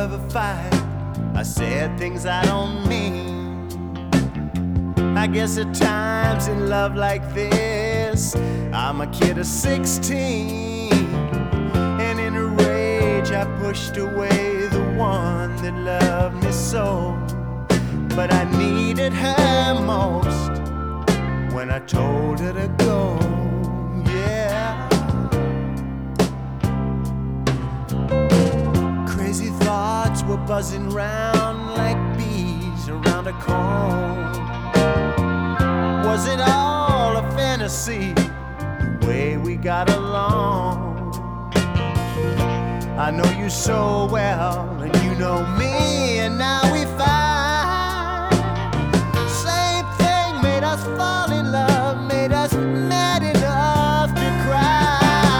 ever fight. I said things I don't mean. I guess at times in love like this, I'm a kid of 16. And in a rage I pushed away the one that loved me so. But I needed her most when I told her to go, yeah. Crazy thoughts were buzzing round like bees around a comb. Was it all a fantasy, the way we got along? I know you so well, and you know me, and now we fight. Same thing made us fall in love, made us mad enough to cry.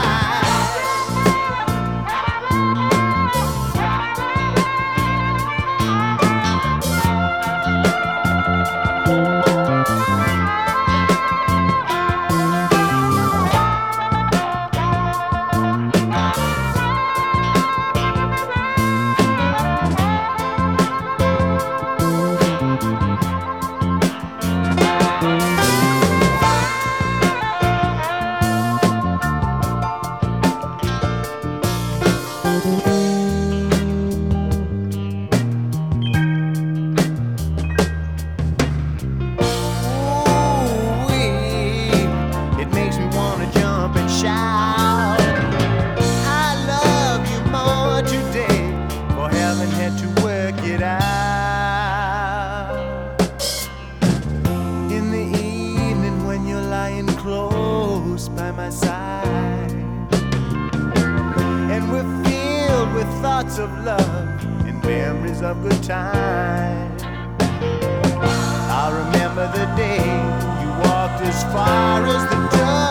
Close by my side, and we're filled with thoughts of love and memories of good times. I remember the day you walked as far as the door.